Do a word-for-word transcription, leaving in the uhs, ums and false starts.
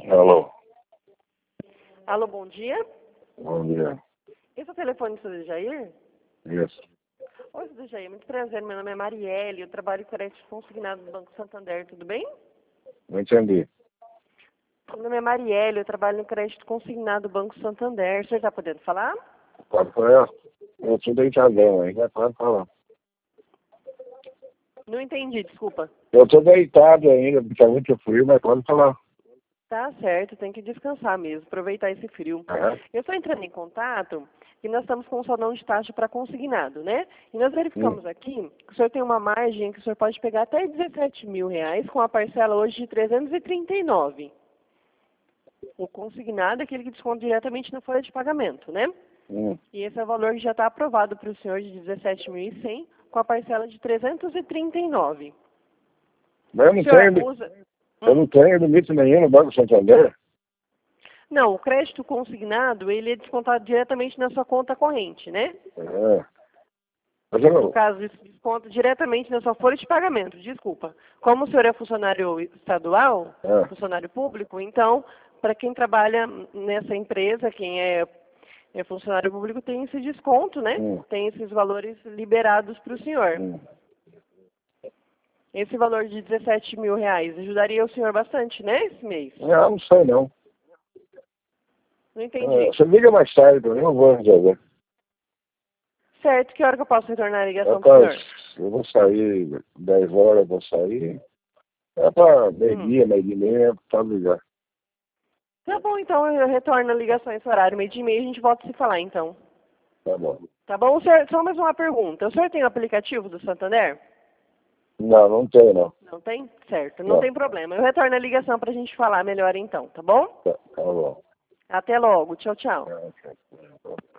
Alô. Alô, bom dia. Bom dia. Esse é o telefone do seu Jair? Isso. Oi, seu Jair, muito prazer. Meu nome é Marielle, eu trabalho com crédito consignado no Banco Santander, tudo bem? Não entendi. Meu nome é Marielle, eu trabalho no crédito consignado do Banco Santander. O senhor está podendo falar? Pode falar? Eu tô deitadão ainda, pode falar. Não entendi, desculpa. Eu tô deitado ainda, porque tá muito frio, mas pode falar. Tá certo, tem que descansar mesmo, aproveitar esse frio. É. Eu estou entrando em contato e nós estamos com um salão de taxa para consignado, né? E nós verificamos Hum. aqui que o senhor tem uma margem que o senhor pode pegar até dezessete mil reais com a parcela hoje de trezentos e trinta e nove. O consignado é aquele que desconta diretamente na folha de pagamento, né? Hum. E esse é o valor que já está aprovado para o senhor de dezessete mil e cem com a parcela de trezentos e trinta e nove. Mas eu O não senhor tenho, usa... eu Hum. não tenho limite nenhum no Banco Santander. Não, o crédito consignado, ele é descontado diretamente na sua conta corrente, né? É. Mas eu No não... caso, isso desconta diretamente na sua folha de pagamento, desculpa. Como o senhor é funcionário estadual, É. funcionário público, então, para quem trabalha nessa empresa, quem é, é funcionário público, tem esse desconto, né? Hum. Tem esses valores liberados para o senhor. Hum. Esse valor de dezessete mil reais ajudaria o senhor bastante, né, esse mês? Não, não sei não. Não É, entendi. você liga mais tarde, eu não vou resolver. Certo, que hora que eu posso retornar a ligação para o Rapaz, senhor? eu vou sair, dez horas eu vou sair. É pra Hum. meio-dia, meio-dia e meia, pode ligar. Tá bom, então eu retorno a ligação esse horário, meio dia e meia, a gente volta a se falar, então. Tá bom. Tá bom? O senhor, só mais uma pergunta. O senhor tem o aplicativo do Santander? Não, não tem não. Não tem? Certo, não Não. tem problema. Eu retorno a ligação pra gente falar melhor então, tá bom? Tá, tá bom. Até logo. Tchau, tchau. É, ok.